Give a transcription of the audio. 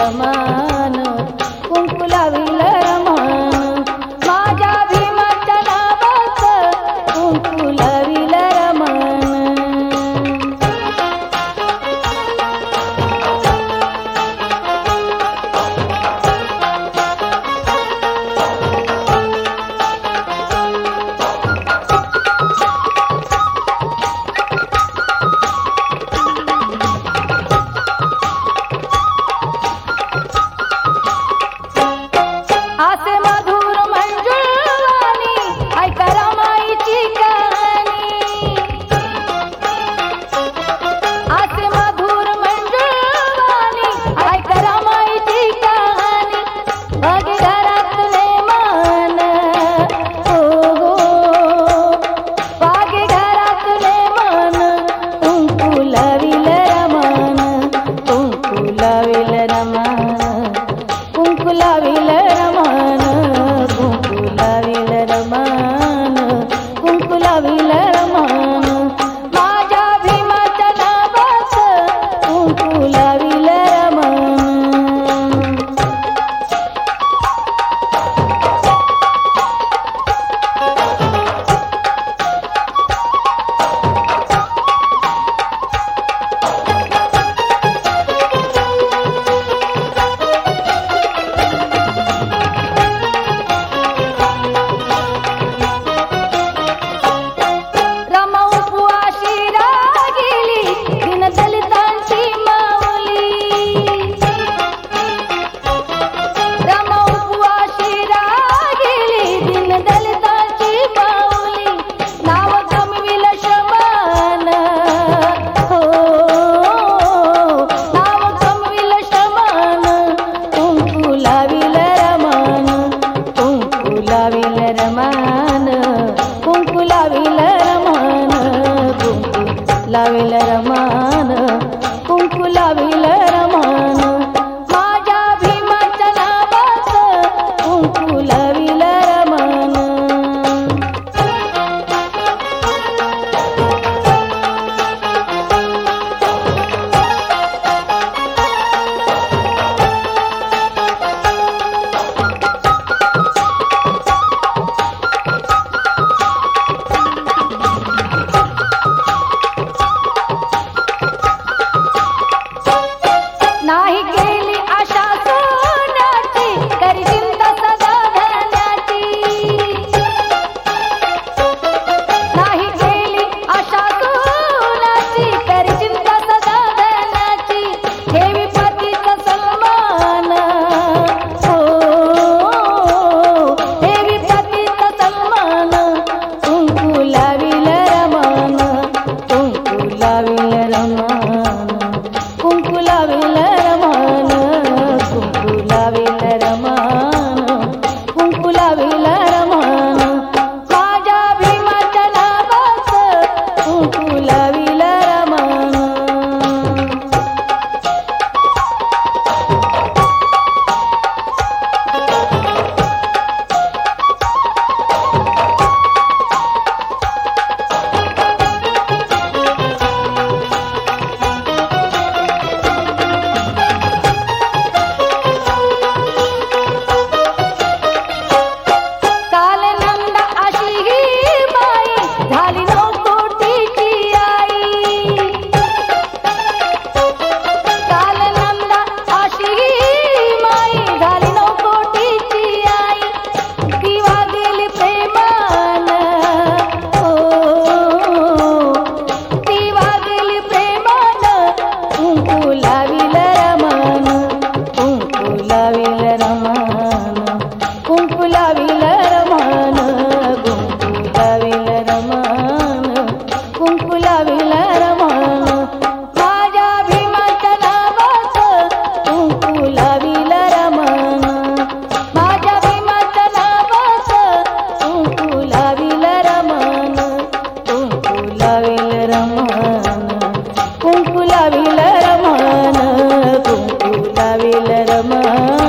रमान कुंकू लाविल रमान माझ्या भीमाच्या नावाचं कुंकू लाविल रमान आसे मधुर मंजुळवाणी ऐका रमाईची कहाणी आसे मधुर मंजुळवाणी ऐका रमाईची कहाणी बघे घरातले मान हो बागे घरातले मन कुंकू लाविल रमान कुंकू लाविल रमान कुंकू लाविल रमान कुंकू लाविल रमान कुंकू लाविल रमान माझ्या भीमाच्या नावाचं कुंकू लाविल रमान रमा उपवाशी रागिली दीनदलितांची माऊली रमा उपवाशी रागिली दीनदलितांची माऊली नाव कमविल शमान हो नाव कमविल शमान कुंकू लाविल रमान कुंकू लाविल रमान कुंकू लाविल रमान कुंकू लाविल रमान कुंकू लाविल रमान माझ्या भीमाच्या नावाचं कुंकू लाविल रमान नाही केली आशा सोन्याची करी चिंता सदा धन्याची नाही केली आशा सोन्याची करी चिंता सदा धन्याची ठेवी पतीचा सन्मान हो ठेवी पतीचा सन्मान कुंकू लाविल रमान कुंकू लाविल रमान कुंकू लाविल रमान कुंकू लाविल रमान कुंकू लाविल रमान माझ्या भीमाच्या नावाचं कुंकू लाविल रमान काल नंद अशी ही बाई झाली नौकोटीची आई काल नंद अशी ही बाई झाली नौकोटीची आई ती वागली प्रेमान हो ती वागली प्रेमान कुंकू लाविल रमान कुंकू लाविल रमान कुंकू लाविल रमान कुंकू लाविल रमान कुंकू लाविल रमान माझ्या भीमाच्या नावाचं कुंकू लाविल रमान माझ्या भीमाच्या नावाचं कुंकू लाविल रमान कुंकू लाविल रमान कुंकू लाविल रमान कुंकू लाविल रमान